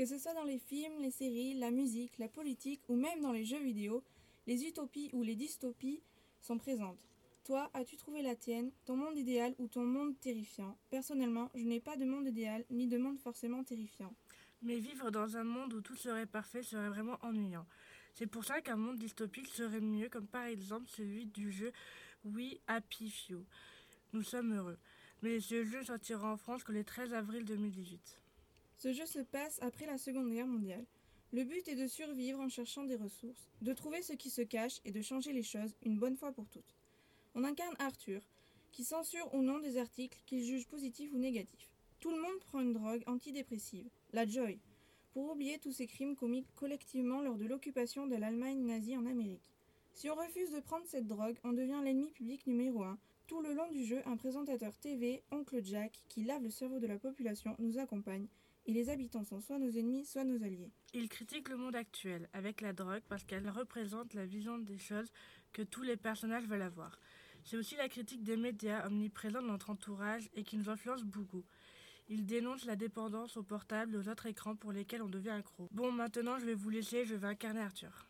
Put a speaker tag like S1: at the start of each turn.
S1: Que ce soit dans les films, les séries, la musique, la politique ou même dans les jeux vidéo, les utopies ou les dystopies sont présentes. Toi, as-tu trouvé la tienne, ton monde idéal ou ton monde terrifiant? Personnellement, je n'ai pas de monde idéal ni de monde forcément terrifiant.
S2: Mais vivre dans un monde où tout serait parfait serait vraiment ennuyant. C'est pour ça qu'un monde dystopique serait mieux, comme par exemple celui du jeu We Happy Few. Nous sommes heureux. Mais ce jeu sortira en France que le 13 avril 2018.
S1: Ce jeu se passe après la Seconde Guerre mondiale. Le but est de survivre en cherchant des ressources, de trouver ce qui se cache et de changer les choses une bonne fois pour toutes. On incarne Arthur, qui censure ou non des articles qu'il juge positifs ou négatifs. Tout le monde prend une drogue antidépressive, la Joy, pour oublier tous ces crimes commis collectivement lors de l'occupation de l'Allemagne nazie en Amérique. Si on refuse de prendre cette drogue, on devient l'ennemi public numéro 1. Tout le long du jeu, un présentateur TV, Oncle Jack, qui lave le cerveau de la population, nous accompagne, et les habitants sont soit nos ennemis, soit nos alliés.
S2: Il critique le monde actuel avec la drogue parce qu'elle représente la vision des choses que tous les personnages veulent avoir. C'est aussi la critique des médias omniprésents dans notre entourage et qui nous influencent beaucoup. Il dénonce la dépendance aux portables et aux autres écrans pour lesquels on devient accro. Bon, maintenant je vais vous laisser, je vais incarner Arthur.